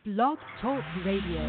Blog Talk Radio.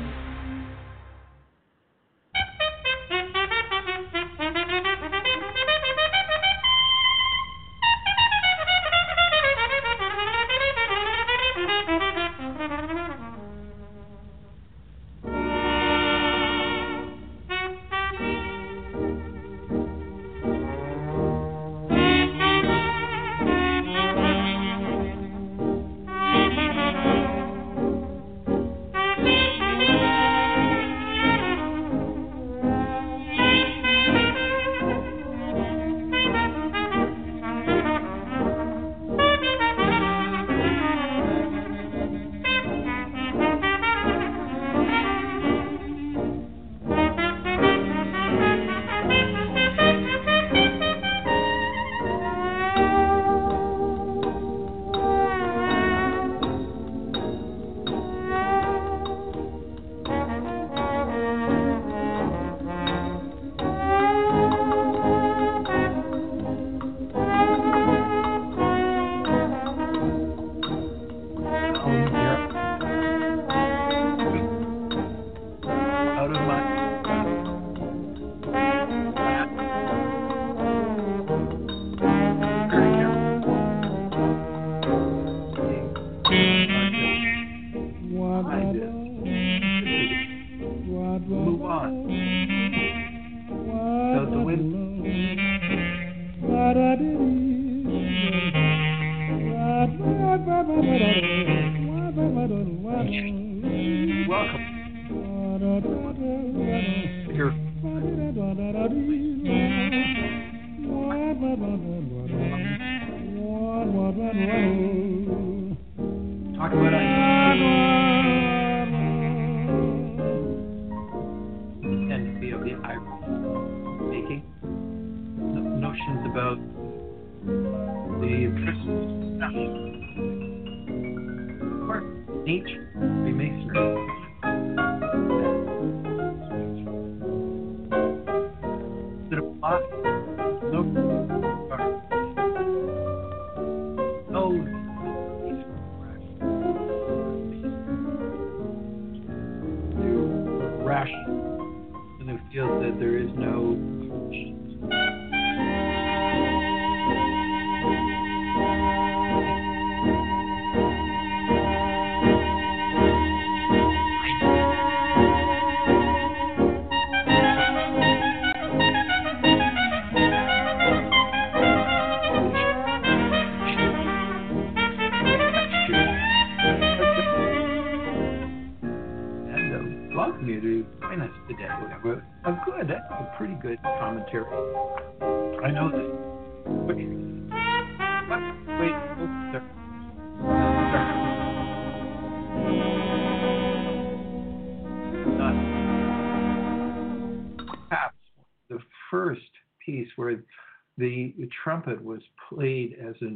Trumpet was played as an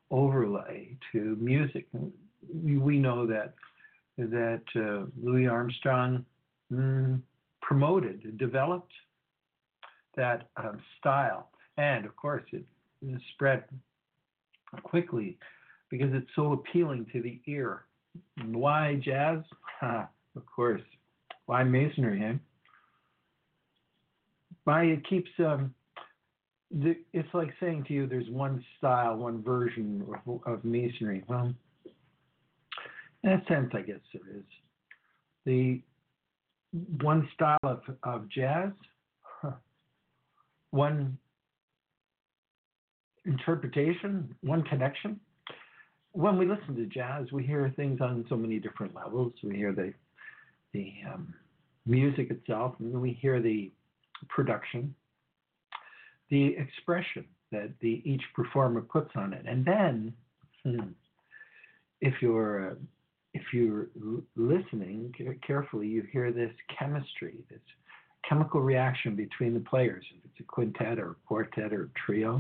overlay to music. We know that Louis Armstrong promoted, developed that style, and of course it spread quickly because it's so appealing to the ear. Why jazz? Of course. Why masonry? Eh? Why it keeps. It's like saying to you, there's one style, one version of masonry. Well, in a sense, I guess there is. The one style of jazz, one interpretation, one connection. When we listen to jazz, we hear things on so many different levels. We hear the music itself, and then we hear the production, the expression that each performer puts on it. And then, if you're listening carefully, you hear this chemistry, this chemical reaction between the players. If it's a quintet or a quartet or a trio,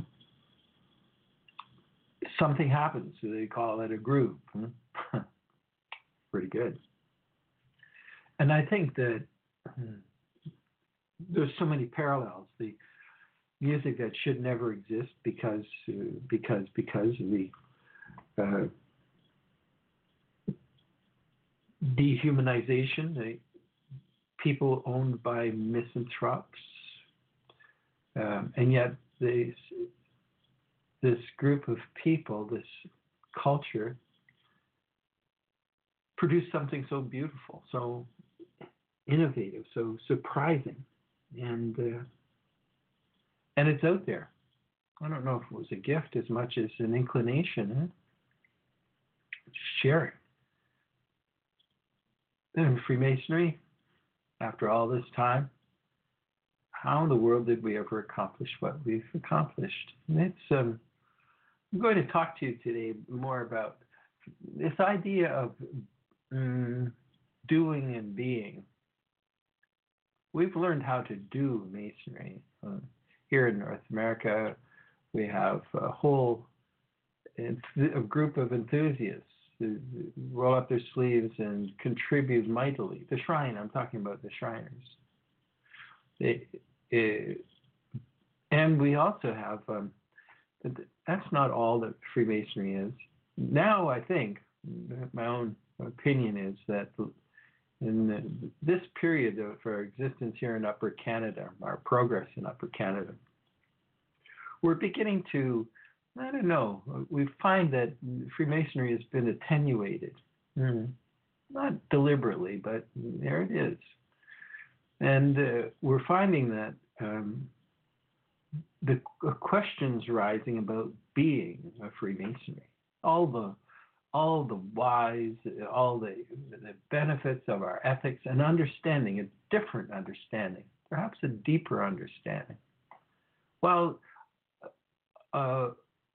something happens. So they call it a groove. Pretty good. And I think that there's so many parallels. The music that should never exist because dehumanization, people owned by misanthropes, and yet this group of people, this culture, produced something so beautiful, so innovative, so surprising, and it's out there. I don't know if it was a gift as much as an inclination, sharing. And Freemasonry, after all this time, how in the world did we ever accomplish what we've accomplished? And it's I'm going to talk to you today more about this idea of doing and being. We've learned how to do Masonry. Here in North America, we have a whole a group of enthusiasts who roll up their sleeves and contribute mightily. The Shrine, I'm talking about the Shriners. And we also have, that's not all that Freemasonry is. Now I think, my own opinion is that in this period of our existence here in Upper Canada, our progress in Upper Canada, we're beginning to, I don't know, we find that Freemasonry has been attenuated. Not deliberately, but there it is. And we're finding that the questions rising about being a Freemasonry, all the whys, all the benefits of our ethics, and understanding, a different understanding, perhaps a deeper understanding. Well, as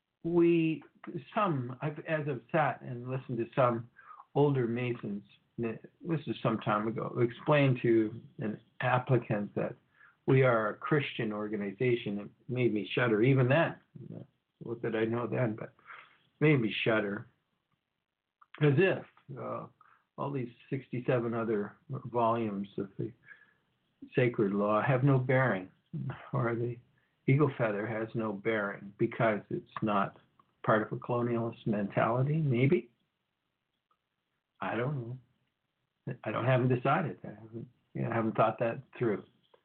I've sat and listened to some older Masons, this is some time ago, explain to an applicant that we are a Christian organization. It made me shudder even then. What did I know then? But made me shudder. As if all these 67 other volumes of the sacred law have no bearing, or the eagle feather has no bearing because it's not part of a colonialist mentality, maybe? I don't know. I haven't decided. I haven't thought that through.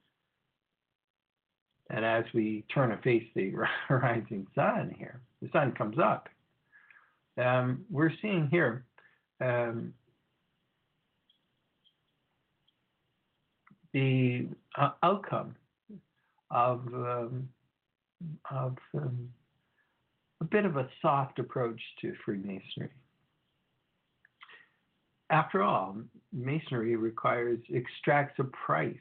And as we turn to face the rising sun here, the sun comes up. We're seeing here the outcome of a bit of a soft approach to Freemasonry. After all, Masonry extracts a price.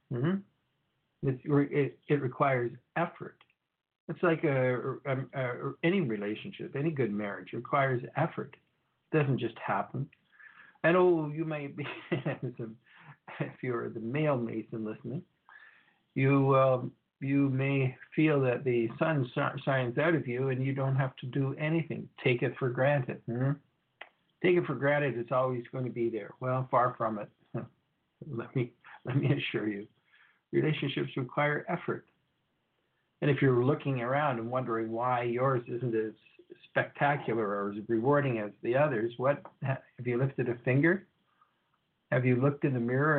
It requires effort. It's like any relationship, any good marriage requires effort. It doesn't just happen. And you may be, if you're the male Mason listening, you may feel that the sun shines out of you and you don't have to do anything. Take it for granted. Take it for granted it's always going to be there. Well, far from it. Let me assure you, relationships require effort. And if you're looking around and wondering why yours isn't as spectacular or as rewarding as the others, what have you lifted a finger? Have you looked in the mirror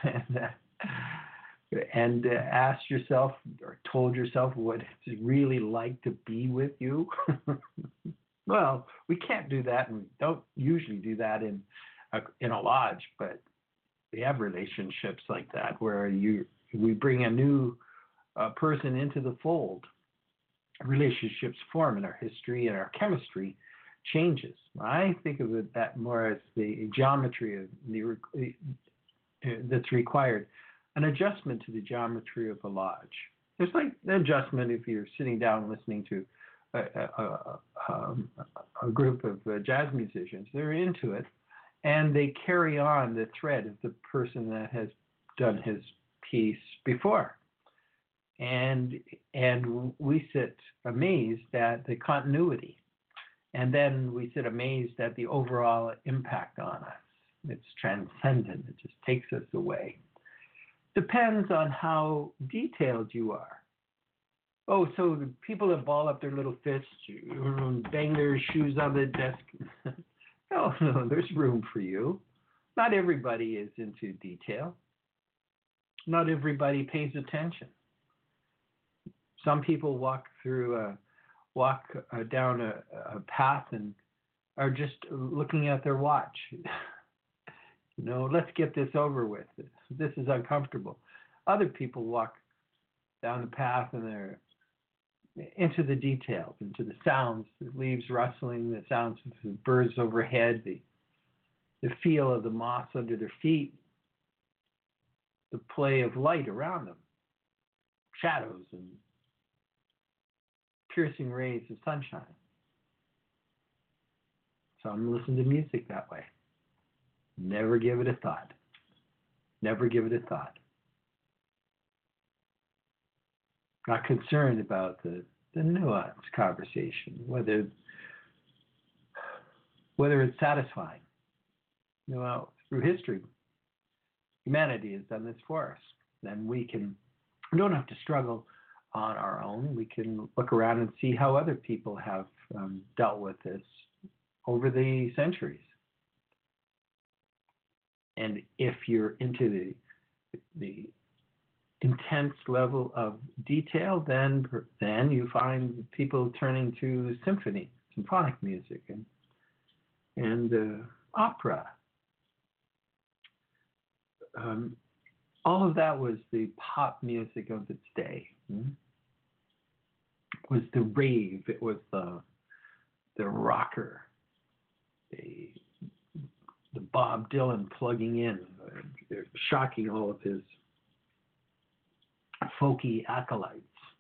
and asked yourself or told yourself what it's really like to be with you? Well, we can't do that, and we don't usually do that in a lodge, but we have relationships like that where we bring a new person into the fold. Relationships form, and our history and our chemistry changes. I think of it that more as the geometry of that's required, an adjustment to the geometry of a lodge. There's like an adjustment if you're sitting down listening to a group of jazz musicians. They're into it, and they carry on the thread of the person that has done his piece before. And we sit amazed at the continuity. And then we sit amazed at the overall impact on us. It's transcendent. It just takes us away. Depends on how detailed you are. Oh, so the people that ball up their little fists, bang their shoes on the desk. No, there's room for you. Not everybody is into detail. Not everybody pays attention. Some people walk down a path and are just looking at their watch. Let's get this over with. This is uncomfortable. Other people walk down the path and they're into the details, into the sounds, the leaves rustling, the sounds of the birds overhead, the feel of the moss under their feet, the play of light around them, shadows and piercing rays of sunshine. Some listen to music that way. Never give it a thought. Never give it a thought. Not concerned about the nuanced conversation, whether it's satisfying. Through history, humanity has done this for us. Then we don't have to struggle on our own. We can look around and see how other people have dealt with this over the centuries. And if you're into the intense level of detail, then you find people turning to symphonic music, and opera. All of that was the pop music of its day. It was the rave. It was the rocker. The Bob Dylan plugging in, shocking all of his folky acolytes.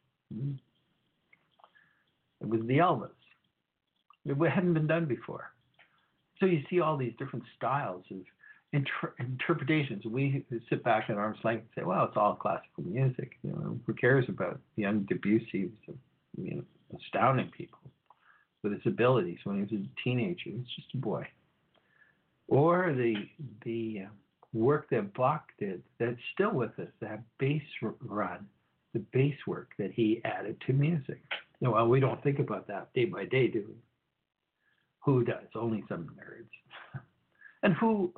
It was the Elvis. It hadn't been done before. So you see all these different styles of interpretations. We sit back at arm's length and say, well, it's all classical music. Who cares about young Debussy? Astounding people with his abilities when he was a teenager. He was just a boy. Or the work that Bach did that's still with us, that bass run, the bass work that he added to music. Well, we don't think about that day by day, do we? Who does? Only some nerds. And who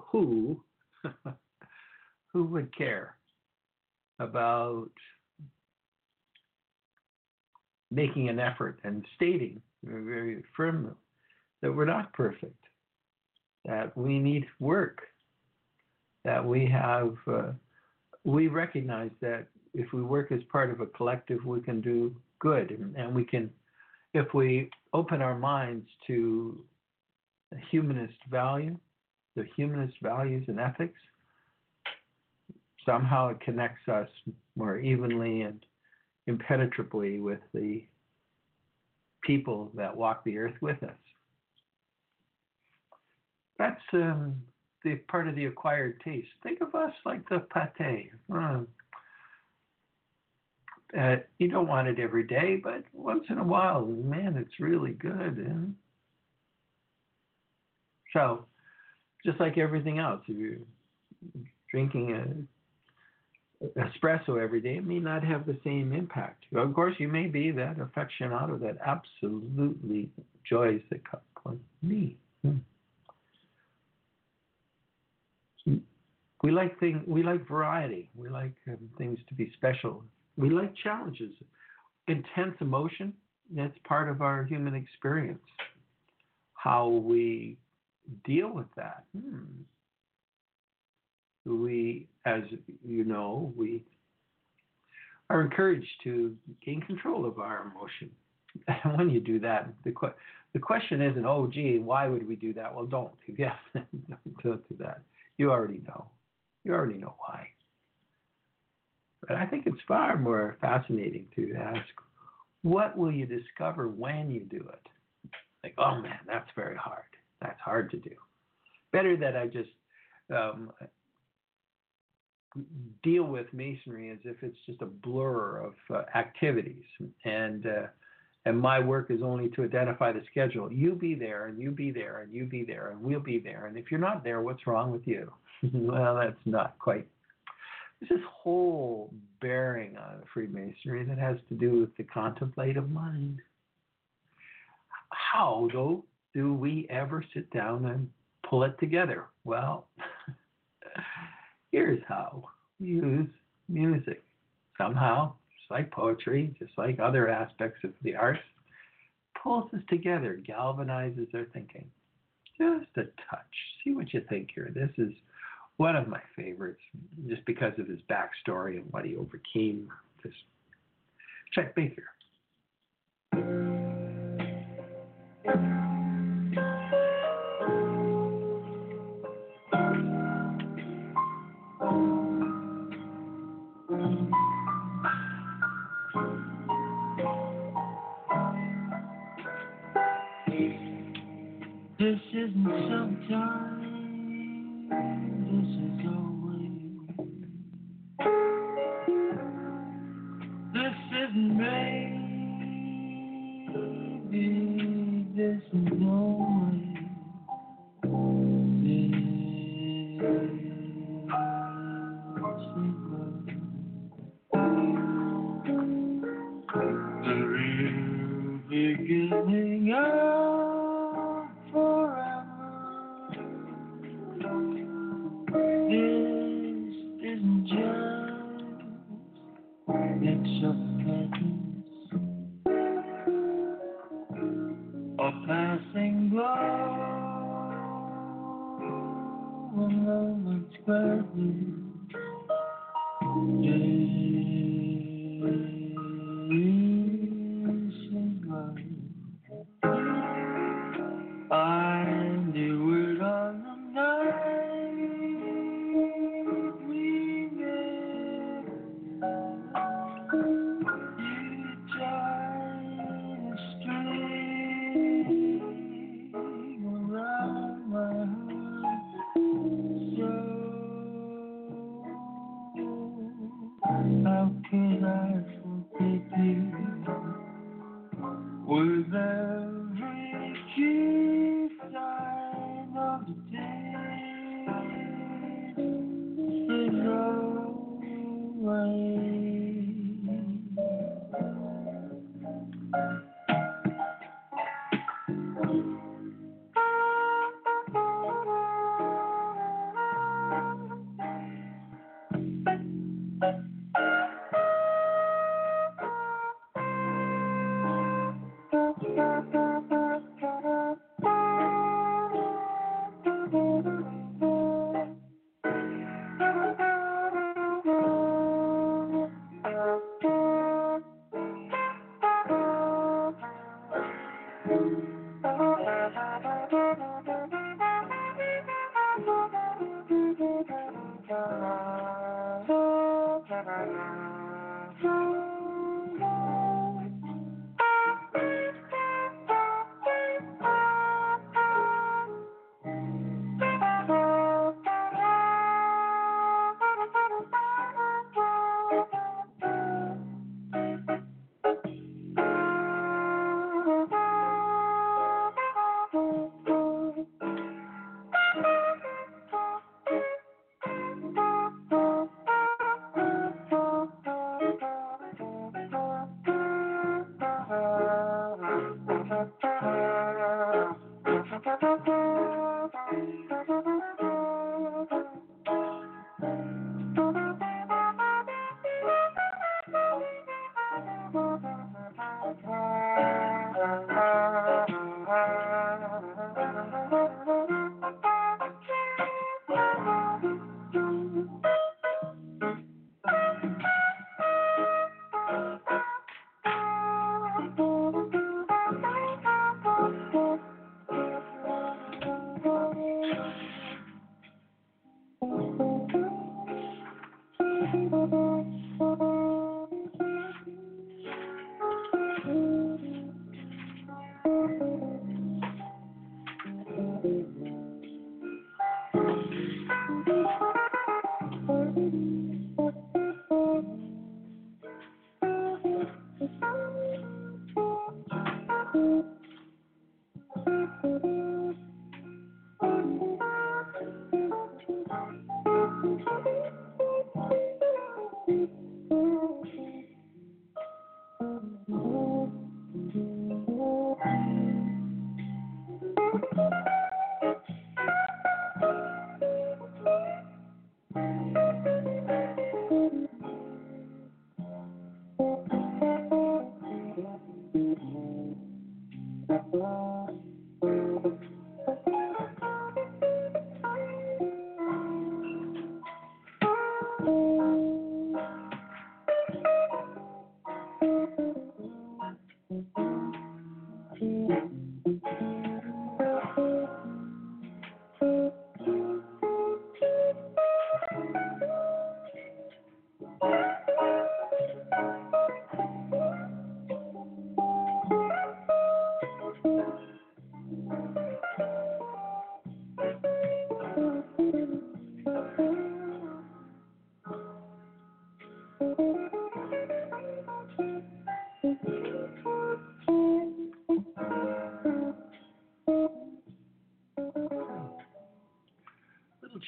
would care about making an effort and stating very firmly that we're not perfect, that we need work, that we recognize that if we work as part of a collective, we can do good, and we can, if we open our minds to the humanist values and ethics, somehow it connects us more evenly and impenetrably with the people that walk the earth with us. That's the part of the acquired taste. Think of us like the pâté. You don't want it every day, but once in a while, man, it's really good. So, just like everything else, if you're drinking an espresso every day, it may not have the same impact. Of course, you may be that aficionado that absolutely enjoys the cup like me. We like variety. We like things to be special. We like challenges, intense emotion. That's part of our human experience. How we deal with that. We, as you know, we are encouraged to gain control of our emotion. And when you do that, the question isn't, oh, gee, why would we do that? Well, don't. Yeah, don't do that. You already know. You already know why. But I think it's far more fascinating to ask, what will you discover when you do it? Like, oh man, that's very hard. That's hard to do. Better that I just deal with Masonry as if it's just a blur of activities, and my work is only to identify the schedule. You be there, and you be there, and you be there, and we'll be there. And if you're not there, what's wrong with you? Well, that's not quite. There's this whole bearing on Freemasonry that has to do with the contemplative mind. How, though, do we ever sit down and pull it together? Well, Here's how we use music. Somehow, just like poetry, just like other aspects of the arts, pulls us together, galvanizes our thinking. Just a touch. See what you think here. This is one of my favorites, just because of his backstory and what he overcame. Just Chet Baker. This isn't sometime, this is always. This isn't maybe, this is always. This is love. The real beginning of forever. This isn't just mix of patterns, a passing glow, a moment's gladness. This is life. I knew it on the night we met. You tied a string around my heart, so how could I forget you? With every key sign of the day, there's no way.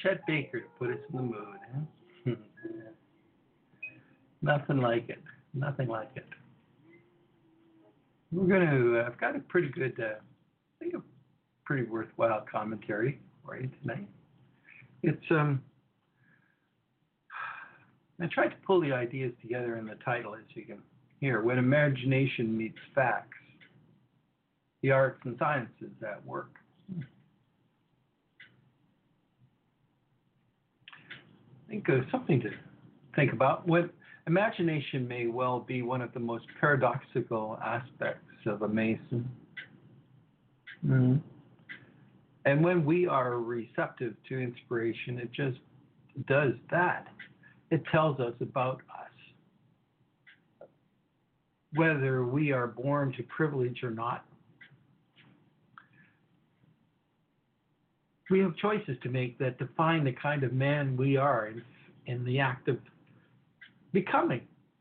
Chet Baker to put us in the mood. Huh? Nothing like it. Nothing like it. We're going to, I've got a pretty good, I think a pretty worthwhile commentary for you tonight. It's, I tried to pull the ideas together in the title, as you can hear. When imagination meets facts, the arts and sciences at work. I think something to think about. When imagination may well be one of the most paradoxical aspects of a Mason. Mm-hmm. And when we are receptive to inspiration, it just does that. It tells us about us. Whether we are born to privilege or not, we have choices to make that define the kind of man we are in the act of becoming.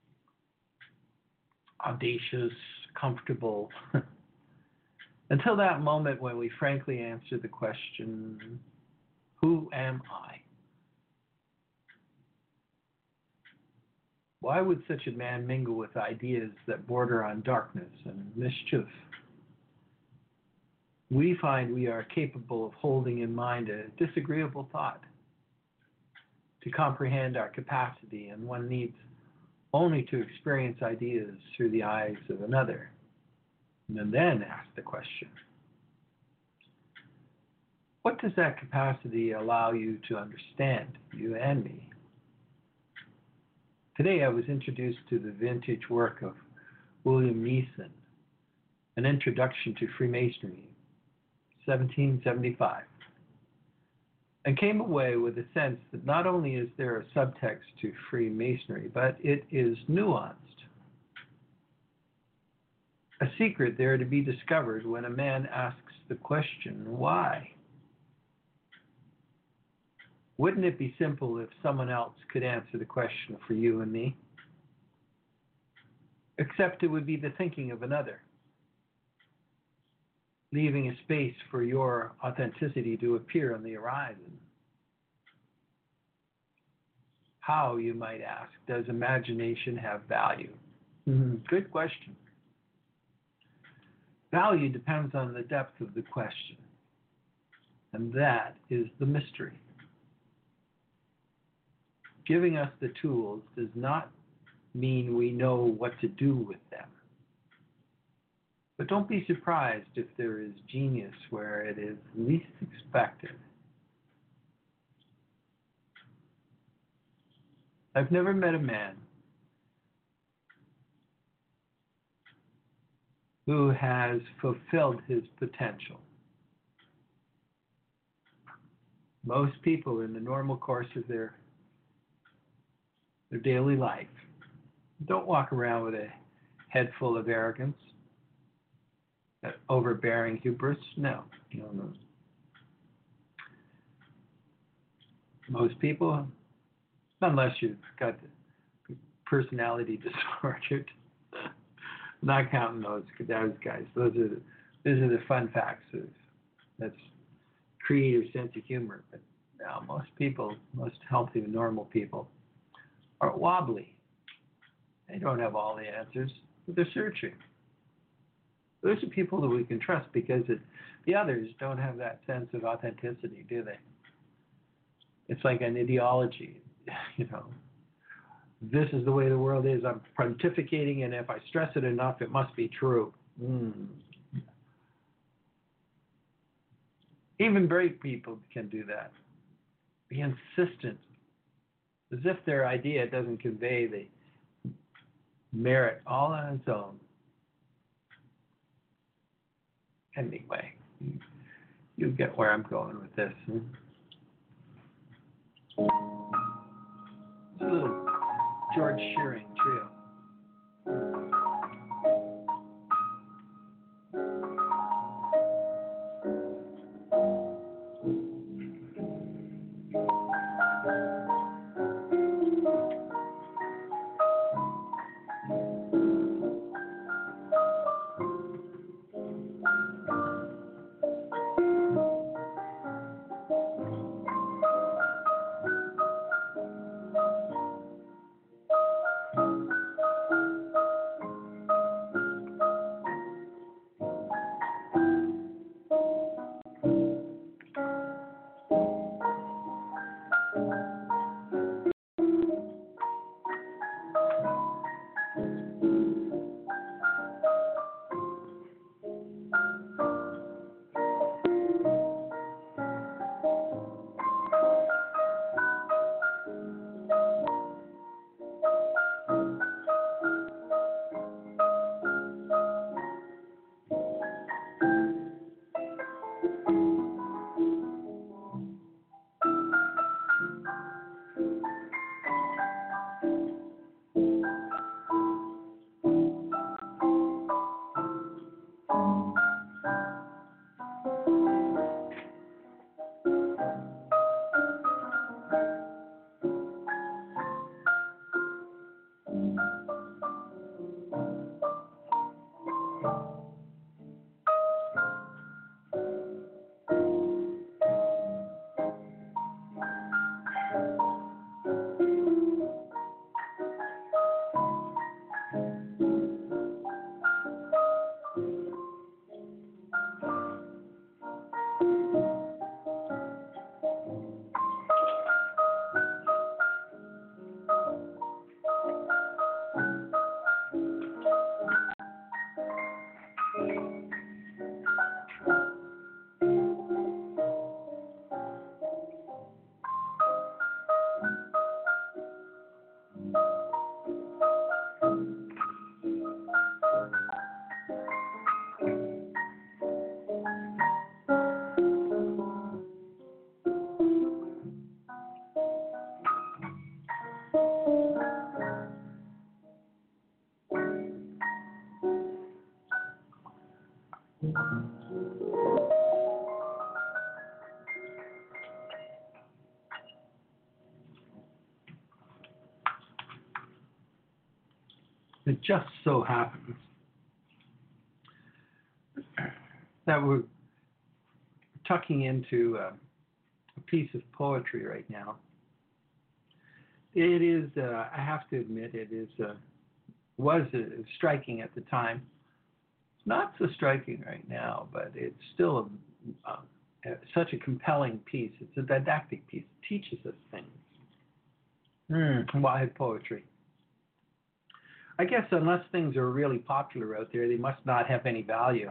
Audacious, comfortable. Until that moment when we frankly answer the question, who am I? Why would such a man mingle with ideas that border on darkness and mischief? We find we are capable of holding in mind a disagreeable thought. To comprehend our capacity, and one needs only to experience ideas through the eyes of another, and then ask the question, what does that capacity allow you to understand, you and me? Today I was introduced to the vintage work of William Neeson, An Introduction to Freemasonry, 1775, and came away with a sense that not only is there a subtext to Freemasonry, but it is nuanced. A secret there to be discovered when a man asks the question, why? Wouldn't it be simple if someone else could answer the question for you and me? Except it would be the thinking of another, leaving a space for your authenticity to appear on the horizon. How, you might ask, does imagination have value? Good question. Value depends on the depth of the question, and that is the mystery. Giving us the tools does not mean we know what to do with them. But don't be surprised if there is genius where it is least expected. I've never met a man who has fulfilled his potential. Most people in the normal course of their daily life don't walk around with a head full of arrogance, overbearing hubris. No. Most people, unless you've got the personality disordered, not counting those guys. Those are the fun facts of that's creative sense of humor. But now most people, most healthy, normal people, are wobbly. They don't have all the answers, but they're searching. Those are people that we can trust because the others don't have that sense of authenticity, do they? It's like an ideology, This is the way the world is. I'm pontificating, and if I stress it enough, it must be true. Even brave people can do that. Be insistent, as if their idea doesn't convey the merit all on its own. Anyway, you get where I'm going with this. It's a little George Shearing trio. It just so happens that we're tucking into a piece of poetry right now. It is, I have to admit, it is was striking at the time. It's not so striking right now, but it's still such a compelling piece. It's a didactic piece. It teaches us things. Why poetry? I guess unless things are really popular out there, they must not have any value.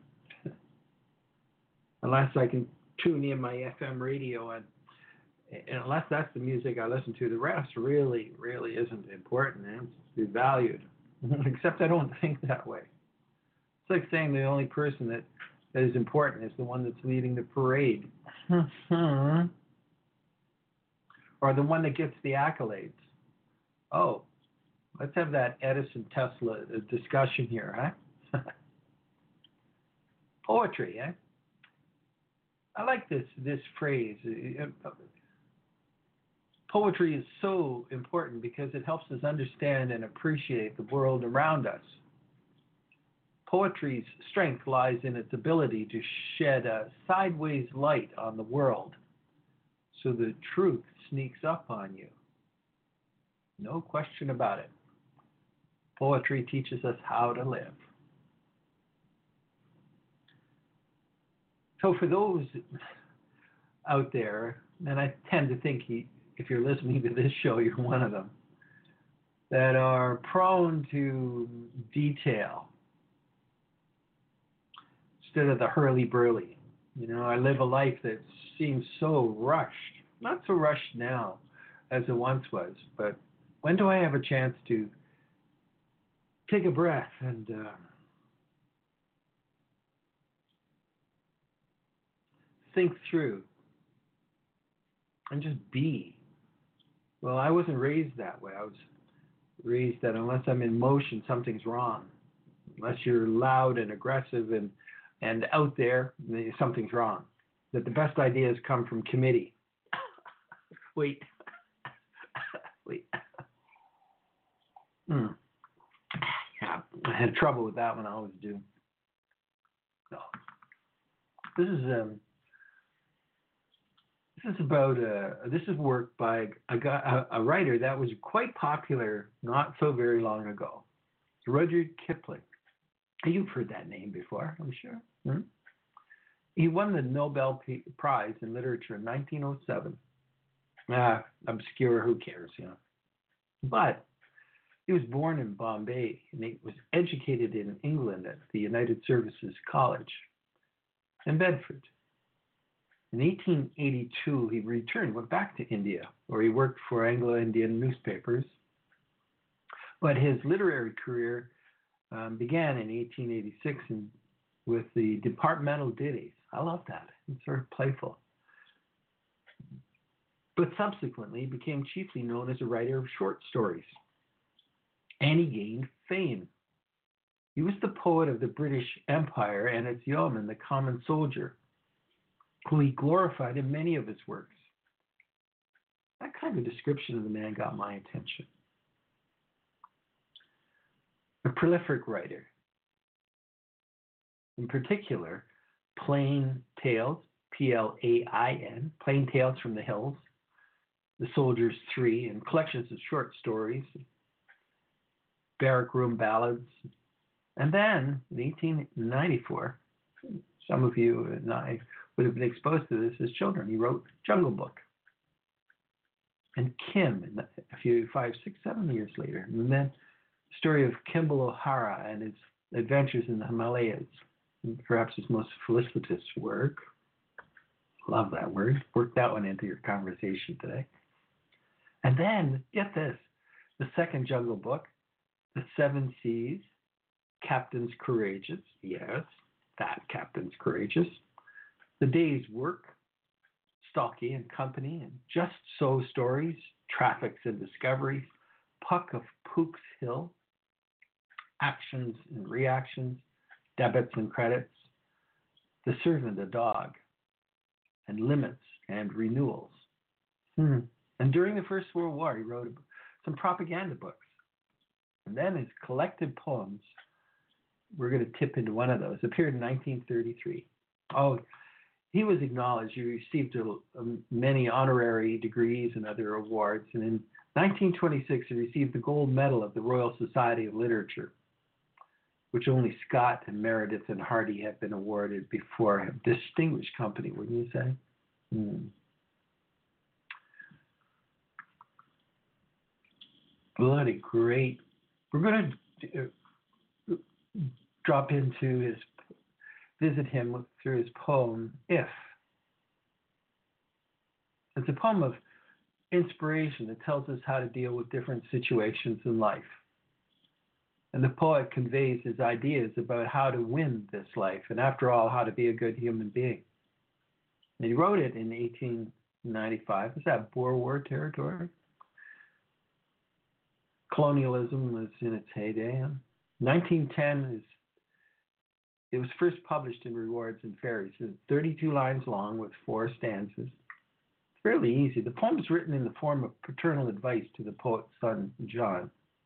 Unless I can tune in my FM radio and unless that's the music I listen to, the rest really isn't important and it's valued. Except I don't think that way. It's like saying the only person that is important is the one that's leading the parade. Or the one that gets the accolades. Oh, let's have that Edison Tesla discussion here, huh? Poetry, eh? I like this phrase. Poetry is so important because it helps us understand and appreciate the world around us. Poetry's strength lies in its ability to shed a sideways light on the world so the truth sneaks up on you. No question about it. Poetry teaches us how to live. So for those out there, and I tend to think if you're listening to this show, you're one of them, that are prone to detail instead of the hurly-burly. You know, I live a life that seems so rushed. Not so rushed now as it once was, but when do I have a chance to take a breath and think through and just be? Well, I wasn't raised that way. I was raised that unless I'm in motion, something's wrong. Unless you're loud and aggressive and out there, something's wrong. That the best ideas come from committee. Wait. Yeah, I had trouble with that one. I always do. So, this is about this is work by a writer that was quite popular not so very long ago. Rudyard Kipling. You've heard that name before, I'm sure. He won the Nobel Prize in Literature in 1907. Obscure, who cares, you know. But he was born in Bombay and he was educated in England at the United Services College in Bedford. In 1882, he went back to India, where he worked for Anglo-Indian newspapers. But his literary career began in 1886 with the departmental ditties. I love that. It's sort of playful. But subsequently became chiefly known as a writer of short stories. And he gained fame. He was the poet of the British Empire and its yeoman, the common soldier, who he glorified in many of his works. That kind of description of the man got my attention. A prolific writer. In particular, Plain Tales, Plain, Plain Tales from the Hills, The Soldier's Three, and collections of short stories, Barrack Room Ballads. And then, in 1894, some of you and I would have been exposed to this as children. He wrote Jungle Book. And Kim, a few, 5, 6, 7 years later. And then the story of Kimball O'Hara and his adventures in the Himalayas. Perhaps his most felicitous work. Love that word. Work that one into your conversation today. And then, get this, the second Jungle Book, The Seven Seas, Captains Courageous. Yes, that Captains Courageous. The Day's Work, Stalky and Company, and Just So Stories, Traffics and Discoveries, Puck of Pook's Hill, Actions and Reactions, Debits and Credits, The Servant, a Dog, and Limits and Renewals. And during the First World War, he wrote some propaganda books. And then his collected poems, we're going to tip into one of those, appeared in 1933. Oh, he was acknowledged. He received many honorary degrees and other awards. And in 1926, he received the gold medal of the Royal Society of Literature, which only Scott and Meredith and Hardy had been awarded before him. Distinguished company, wouldn't you say? Bloody great. We're going to drop into visit him through his poem, If. It's a poem of inspiration that tells us how to deal with different situations in life. And the poet conveys his ideas about how to win this life, and after all, how to be a good human being. And he wrote it in 1895. Is that Boer War territory? Colonialism was in its heyday. 1910 it was first published in Rewards and Fairies. It's 32 lines long with 4 stanzas. It's fairly easy. The poem is written in the form of paternal advice to the poet's son, John.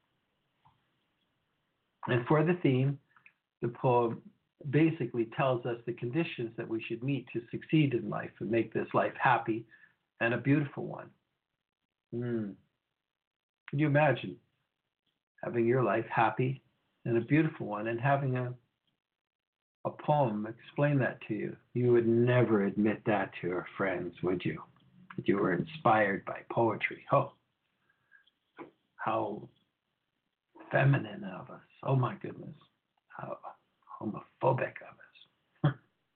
And for the theme, the poem basically tells us the conditions that we should meet to succeed in life and make this life happy and a beautiful one. Can you imagine having your life happy and a beautiful one and having a poem explain that to you? You would never admit that to your friends, would you? That you were inspired by poetry. Oh, how feminine of us. Oh my goodness. How homophobic of us.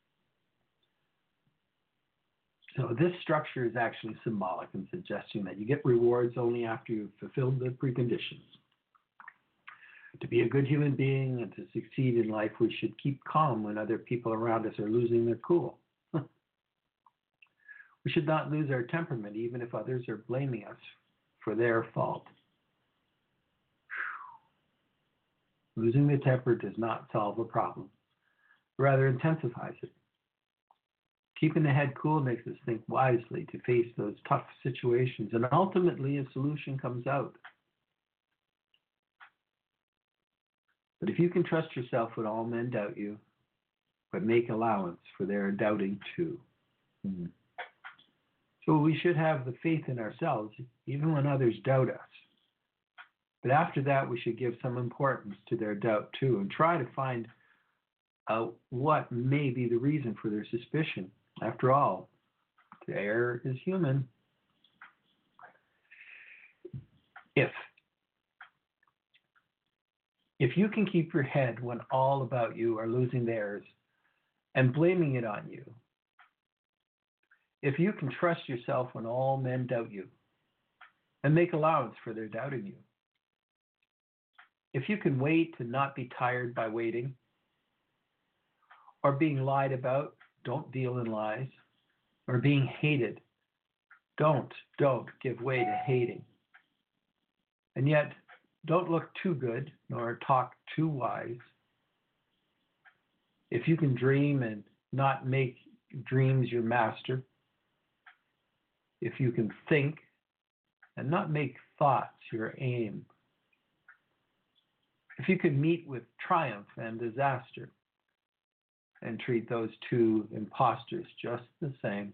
So this structure is actually symbolic and suggesting that you get rewards only after you've fulfilled the preconditions. To be a good human being and to succeed in life, we should keep calm when other people around us are losing their cool. We should not lose our temperament even if others are blaming us for their fault. Losing the temper does not solve a problem, rather intensifies it. Keeping the head cool makes us think wisely to face those tough situations, and ultimately a solution comes out. But if you can trust yourself when all men doubt you, but make allowance for their doubting too. So we should have the faith in ourselves, even when others doubt us. But after that, we should give some importance to their doubt too, and try to find out what may be the reason for their suspicion. After all, the error is human. If you can keep your head when all about you are losing theirs and blaming it on you, if you can trust yourself when all men doubt you and make allowance for their doubting you, if you can wait and not be tired by waiting or being lied about, don't deal in lies, or being hated, don't give way to hating. And yet, don't look too good nor talk too wise. If you can dream and not make dreams your master, if you can think and not make thoughts your aim, if you can meet with triumph and disaster and treat those two impostors just the same,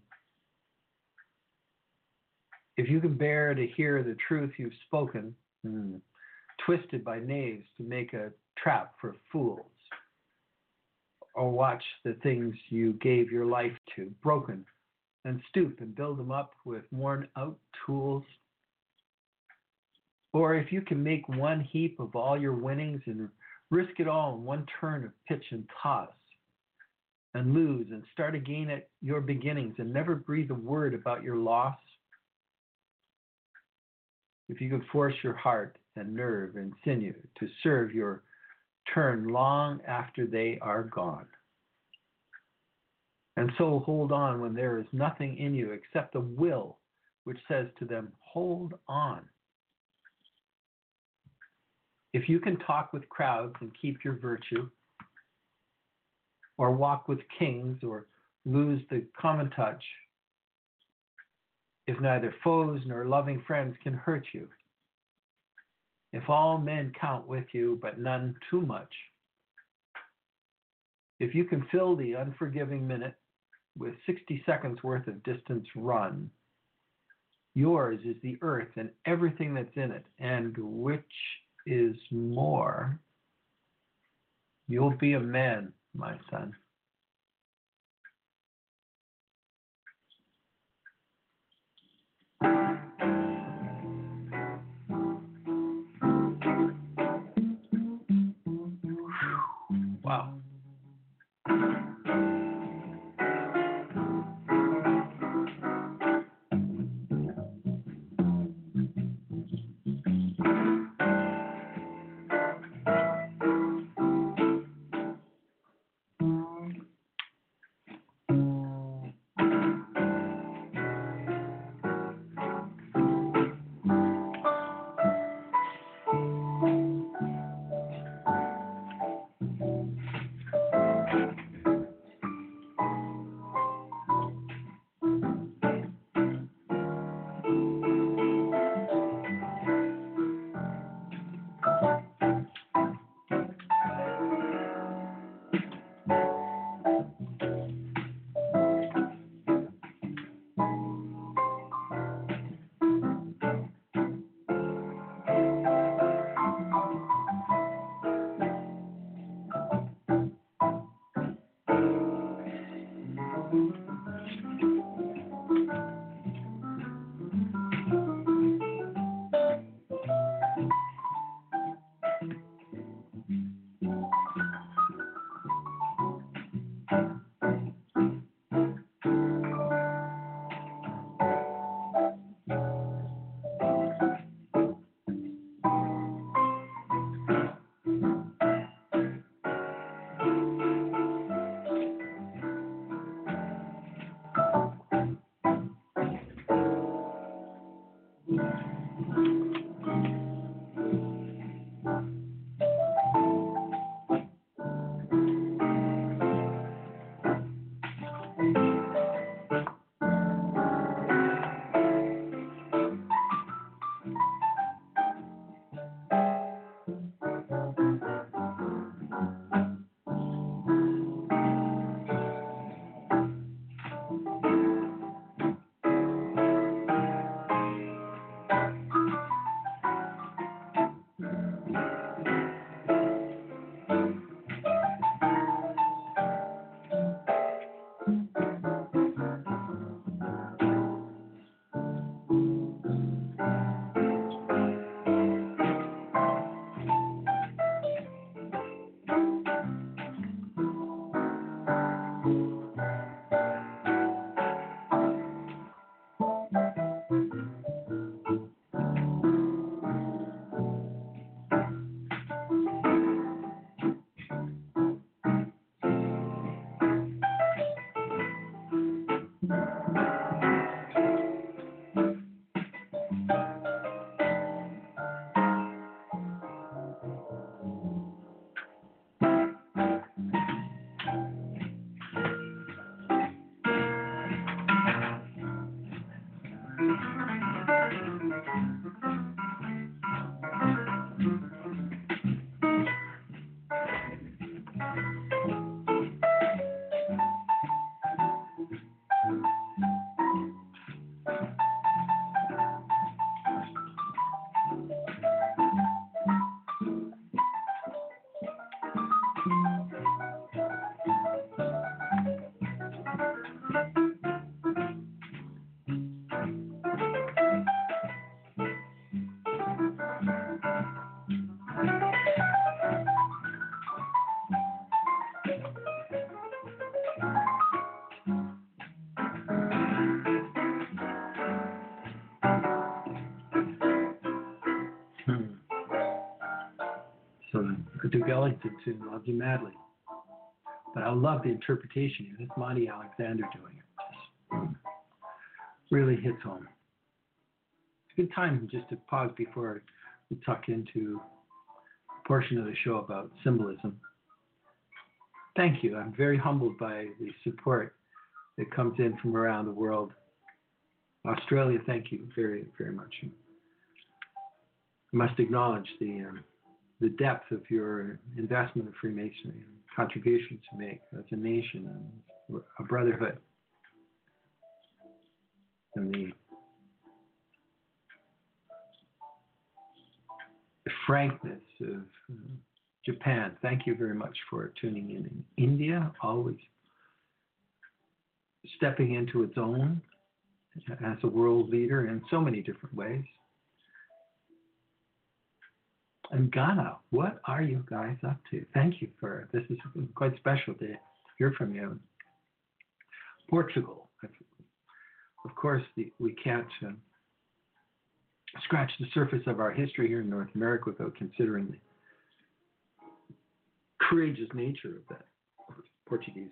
if you can bear to hear the truth you've spoken, twisted by knaves to make a trap for fools, or watch the things you gave your life to broken and stoop and build them up with worn out tools, or if you can make one heap of all your winnings and risk it all in one turn of pitch and toss and lose and start again at your beginnings and never breathe a word about your loss, if you could force your heart and nerve and sinew to serve your turn long after they are gone, and so hold on when there is nothing in you except a will which says to them, hold on. If you can talk with crowds and keep your virtue, or walk with kings, or lose the common touch, if neither foes nor loving friends can hurt you, If all men count with you, but none too much. If you can fill the unforgiving minute with 60 seconds worth of distance run, yours is the earth and everything that's in it, and which is more, you'll be a man, my son. Wow. Duke Ellington tune, Love You Madly. But I love the interpretation here. That's Monty Alexander doing it. Just really hits home. It's a good time just to pause before we tuck into a portion of the show about symbolism. Thank you. I'm very humbled by the support that comes in from around the world. Australia, thank you very, very much. must acknowledge the depth of your investment of Freemasonry and contributions you make as a nation and a brotherhood, and the frankness of Japan. Thank you very much for tuning in. India, always stepping into its own as a world leader in so many different ways. And Ghana, what are you guys up to? Thank you for this. Is quite special to hear from you. Portugal, of course, we can't scratch the surface of our history here in North America without considering the courageous nature of that Portuguese.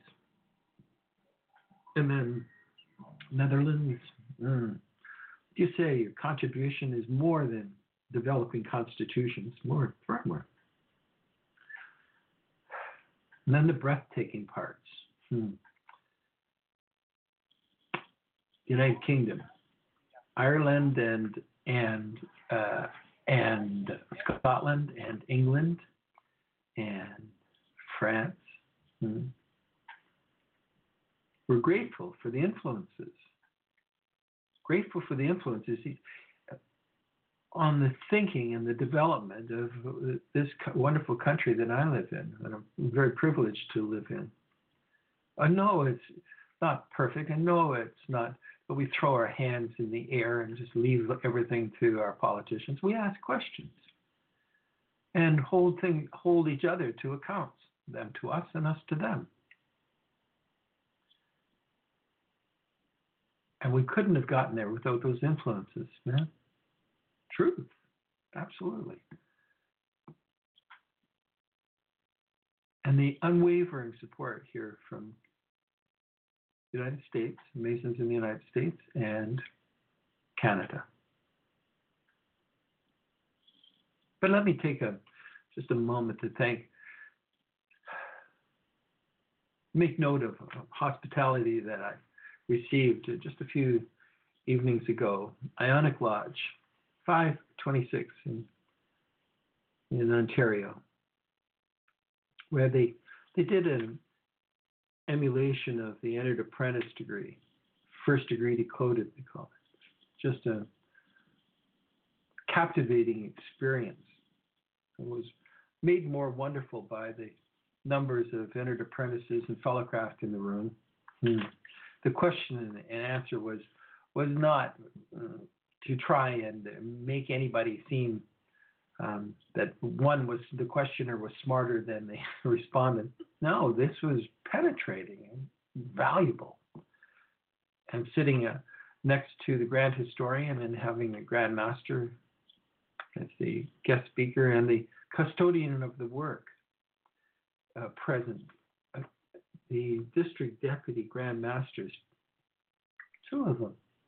And then Netherlands, you say your contribution is more than developing constitutions, more, far more. And then the breathtaking parts. United Kingdom, Ireland, and Scotland, and England, and France. We're grateful for the influences. Grateful for the influences on the thinking and the development of this wonderful country that I live in, that I'm very privileged to live in. I know it's not perfect. I know it's not, but we throw our hands in the air and just leave everything to our politicians. We ask questions and hold each other to account, them to us and us to them. And we couldn't have gotten there without those influences, man. Truth, absolutely. And the unwavering support here from the United States, Masons in the United States, and Canada. But let me take just a moment to make note of hospitality that I received just a few evenings ago. Ionic Lodge, 526 in Ontario, where they did an emulation of the entered apprentice degree, first degree decoded, they call it. Just a captivating experience. It was made more wonderful by the numbers of entered apprentices and fellowcraft in the room. The question and answer was not to try and make anybody seem that the questioner was smarter than the respondent. No, this was penetrating and valuable. And sitting next to the Grand Historian and having the Grand Master as the guest speaker and the custodian of the work present, the District Deputy Grand Masters, two of them.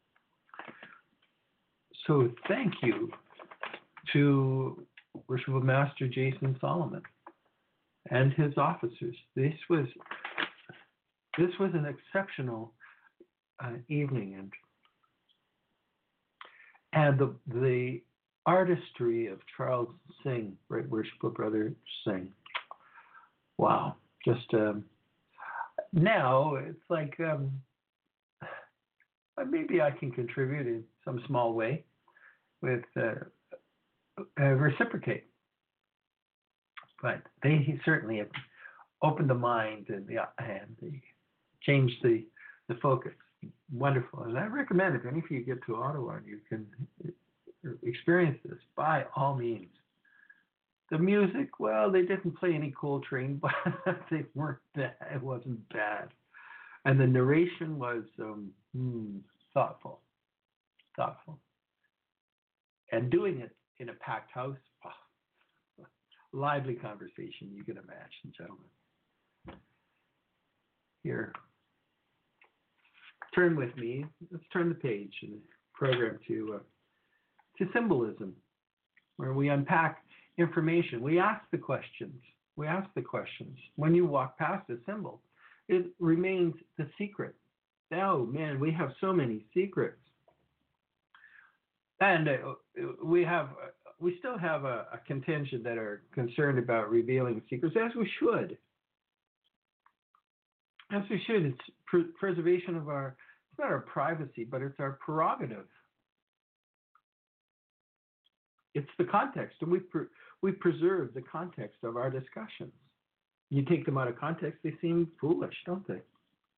So thank you to Worshipful Master Jason Solomon and his officers. This was an exceptional evening, and the artistry of Charles Singh, Right Worshipful Brother Singh. Wow, just now it's like maybe I can contribute in some small way with reciprocate. But they certainly have opened the mind and they changed the focus. Wonderful. And I recommend if any of you get to Ottawa and you can experience this, by all means. The music, well, they didn't play any Coltrane, but they weren't bad. It wasn't bad. And the narration was thoughtful. And doing it in a packed house, lively conversation, you can imagine, gentlemen. Here, turn with me. Let's turn the page in the program to symbolism, where we unpack information. We ask the questions. When you walk past a symbol, it remains the secret. Oh man, we have so many secrets. And we have we still have a contingent that are concerned about revealing secrets, as we should. As we should. It's preservation of our, it's not our privacy, but it's our prerogative. It's the context, and we preserve the context of our discussions. You take them out of context, they seem foolish, don't they?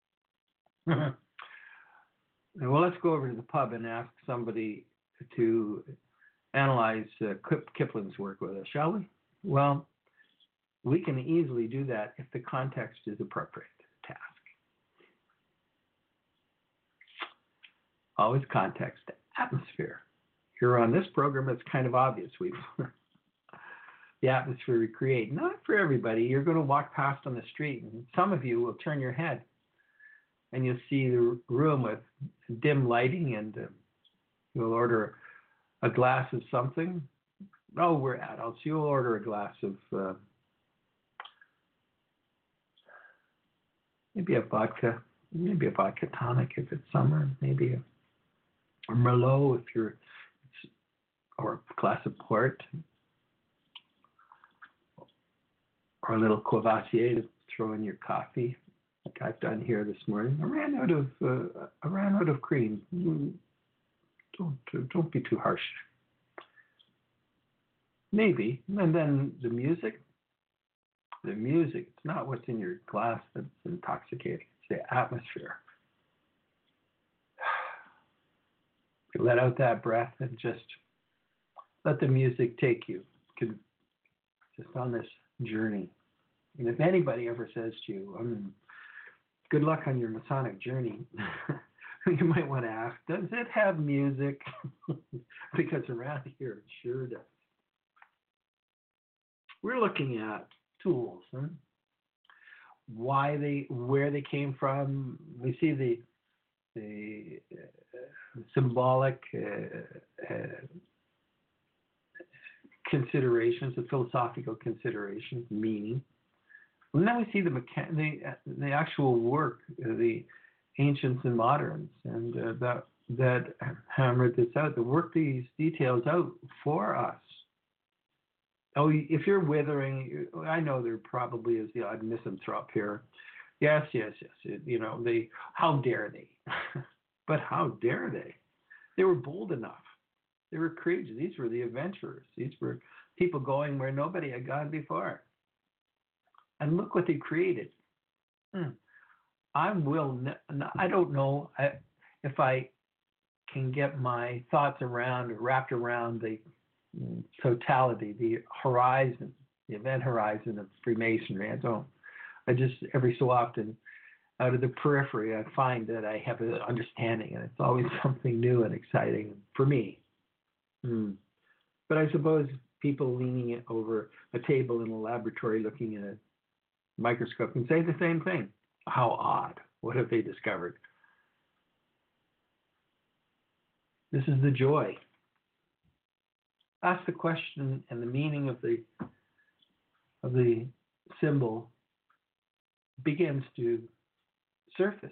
Well, let's go over to the pub and ask somebody to analyze Kipling's work with us, shall we? Well, we can easily do that if the context is appropriate. Task. Always context, atmosphere. Here on this program, it's kind of obvious. The atmosphere we create. Not for everybody. You're going to walk past on the street, and some of you will turn your head, and you'll see the room with dim lighting, and you'll order a glass of something. Oh, we're adults. You'll order a glass of maybe a vodka tonic if it's summer, maybe a Merlot or a glass of port, or a little Courvoisier to throw in your coffee, like I've done here this morning. I ran out of cream. Don't be too harsh. Maybe. And then the music. It's not what's in your glass that's intoxicating. It's the atmosphere. Let out that breath and just let the music take you just on this journey. And if anybody ever says to you, good luck on your Masonic journey, you might want to ask, does it have music? Because around here it sure does. We're looking at tools, where they came from. We see the symbolic considerations, the philosophical considerations, meaning. And then we see the actual work, the ancients and moderns, and that hammered this out, that worked these details out for us. Oh, if you're withering, I know there probably is the odd misanthrope here. Yes. How dare they? But how dare they? They were bold enough. They were courageous. These were the adventurers. These were people going where nobody had gone before. And look what they created. I don't know if I can get my thoughts wrapped around the totality, the horizon, the event horizon of Freemasonry. I just every so often, out of the periphery, I find that I have an understanding, and it's always something new and exciting for me. But I suppose people leaning over a table in a laboratory looking at a microscope and say the same thing. How odd. What have they discovered? This is the joy. Ask the question, and the meaning of the symbol begins to surface.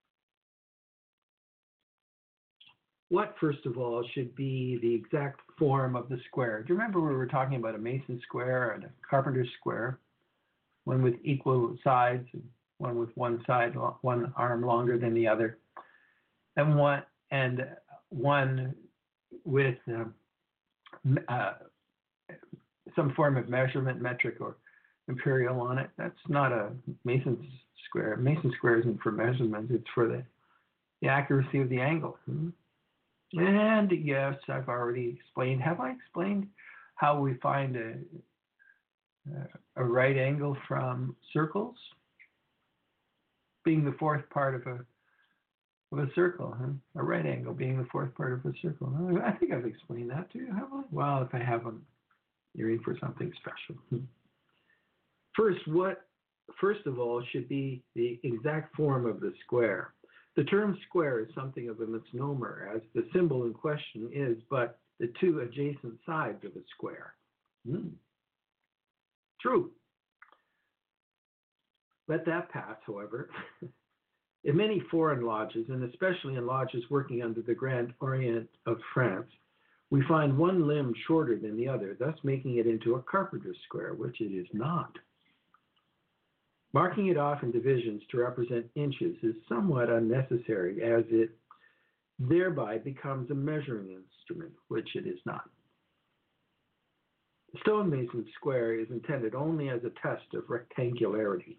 What, first of all, should be the exact form of the square? Do you remember we were talking about a Mason square and a carpenter's square? One with equal sides, and one with one arm longer than the other, and one with some form of measurement, metric or imperial on it. That's not a Mason's square. Mason square isn't for measurement, it's for the accuracy of the angle. And yes, I've already explained. Have I explained how we find a right angle from circles? Being the fourth part of a circle, a right angle being the fourth part of a circle. I think I've explained that to you, have I? Well, if I haven't, you're in for something special. First of all, should be the exact form of the square. The term square is something of a misnomer, as the symbol in question is but the two adjacent sides of a square. True. Let that pass, however. In many foreign lodges, and especially in lodges working under the Grand Orient of France, We find one limb shorter than the other, thus making it into a carpenter's square, which it is not. Marking it off in divisions to represent inches is somewhat unnecessary, as it thereby becomes a measuring instrument, which it is not. The stonemason square is intended only as a test of rectangularity.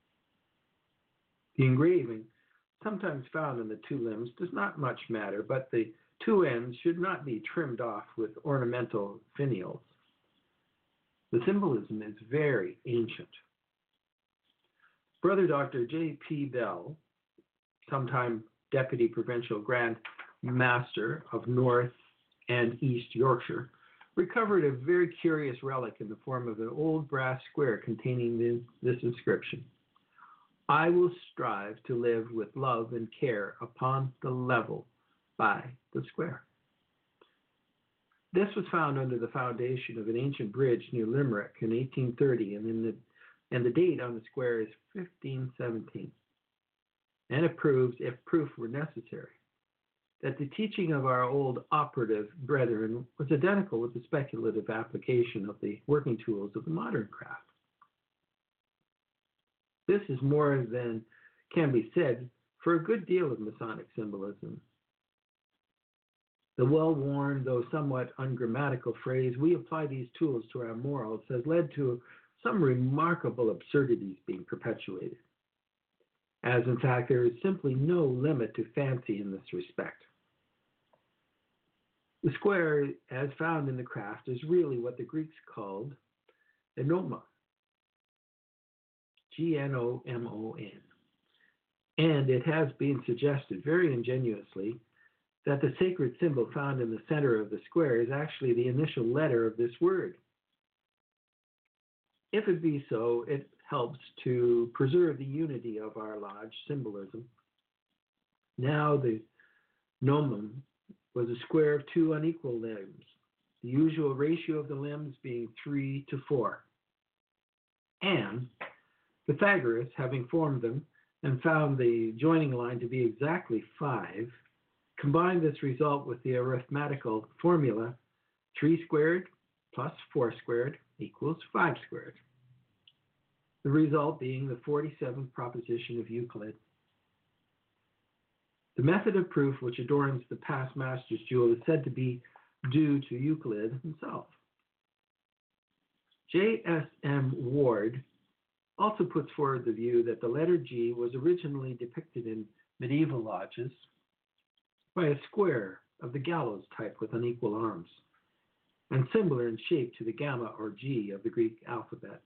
The engraving, sometimes found in the two limbs, does not much matter, but the two ends should not be trimmed off with ornamental finials. The symbolism is very ancient. Brother Dr. J.P. Bell, sometime Deputy Provincial Grand Master of North and East Yorkshire, recovered a very curious relic in the form of an old brass square containing this inscription: "I will strive to live with love and care upon the level by the square." This was found under the foundation of an ancient bridge near Limerick in 1830, and the date on the square is 1517. And it proves, if proof were necessary, that the teaching of our old operative brethren was identical with the speculative application of the working tools of the modern craft. This is more than can be said for a good deal of Masonic symbolism. The well-worn, though somewhat ungrammatical phrase, "we apply these tools to our morals," has led to some remarkable absurdities being perpetuated, as in fact there is simply no limit to fancy in this respect. The square, as found in the craft, is really what the Greeks called a gnoma, Gnomon, and it has been suggested very ingenuously that the sacred symbol found in the center of the square is actually the initial letter of this word. If it be so, it helps to preserve the unity of our lodge symbolism. Now the gnomon was a square of two unequal limbs, the usual ratio of the limbs being 3 to 4. And Pythagoras, having formed them and found the joining line to be exactly 5, combined this result with the arithmetical formula 3 squared plus 4 squared equals 5 squared. The result being the 47th proposition of Euclid. The method of proof which adorns the past master's jewel is said to be due to Euclid himself. J.S.M. Ward also puts forward the view that the letter G was originally depicted in medieval lodges by a square of the gallows type with unequal arms, and similar in shape to the gamma or G of the Greek alphabet.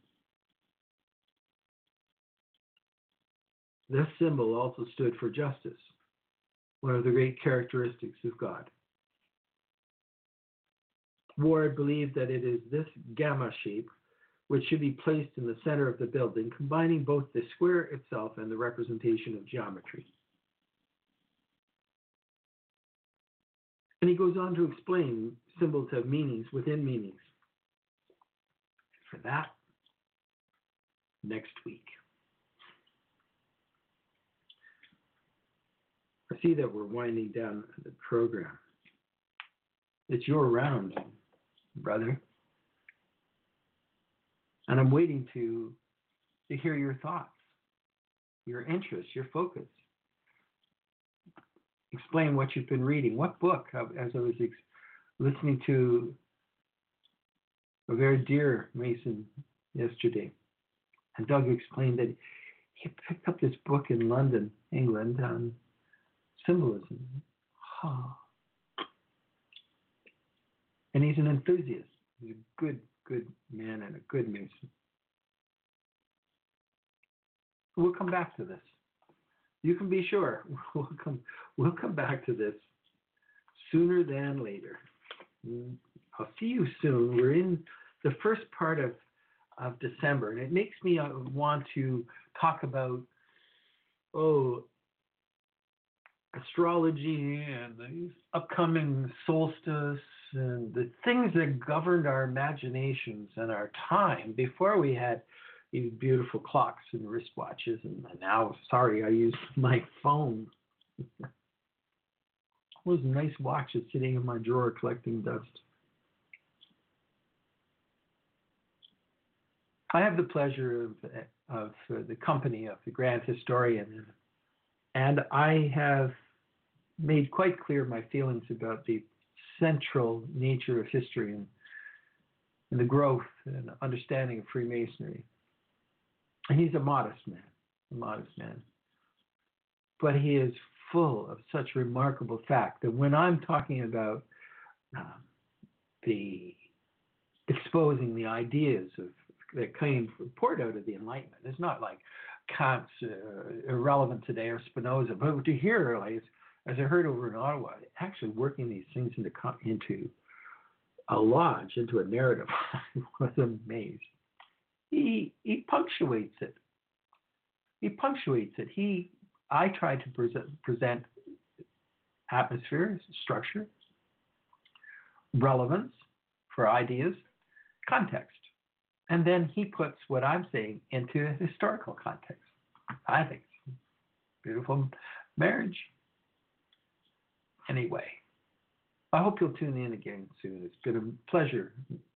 This symbol also stood for justice, one of the great characteristics of God. Ward believed that it is this gamma shape which should be placed in the center of the building, combining both the square itself and the representation of geometry. And he goes on to explain symbols have meanings within meanings. For that, next week. I see that we're winding down the program. It's your round, brother. And I'm waiting to hear your thoughts, your interests, your focus. Explain what you've been reading. What book? As I was listening to a very dear Mason yesterday, and Doug explained that he picked up this book in London, England, on symbolism. And he's an enthusiast. He's a good man and a good Mason. We'll come back to this. You can be sure we'll come back to this sooner than later. I'll see you soon. We're in the first part of December, and it makes me want to talk about astrology and the upcoming solstice and the things that governed our imaginations and our time before we had these beautiful clocks and wristwatches. And now, sorry, I use my phone. those nice watches sitting in my drawer collecting dust. I have the pleasure of the company of the grand historian, and I have made quite clear my feelings about the central nature of history and the growth and understanding of Freemasonry. And he's a modest man. But he is full of such remarkable fact that when I'm talking about the exposing the ideas that came poured out of the Enlightenment, it's not like Kant's irrelevant today or Spinoza, but to hear, like, as I heard over in Ottawa, actually working these things into a lodge, into a narrative, I was amazed. He punctuates it. I try to present atmosphere, structure, relevance for ideas, context. And then he puts what I'm saying into a historical context. I think it's a beautiful marriage. Anyway, I hope you'll tune in again soon. It's been a pleasure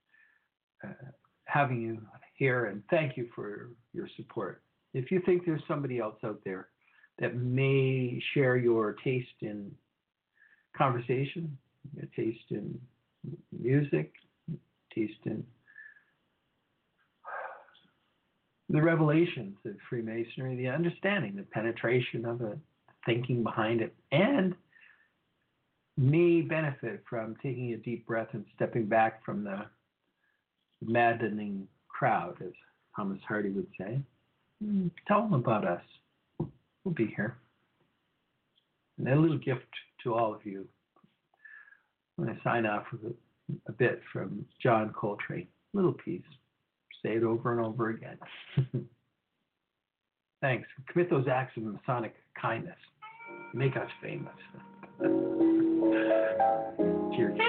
having you here, and thank you for your support. If you think there's somebody else out there that may share your taste in conversation, your taste in music, taste in the revelations of Freemasonry, the understanding, the penetration of it, thinking behind it, and may benefit from taking a deep breath and stepping back from the maddening crowd, as Thomas Hardy would say. Tell them about us. We'll be here. And a little gift to all of you. I'm going to sign off with a bit from John Coltrane. Little piece. Say it over and over again. Thanks. Commit those acts of Masonic kindness. Make us famous. Cheers.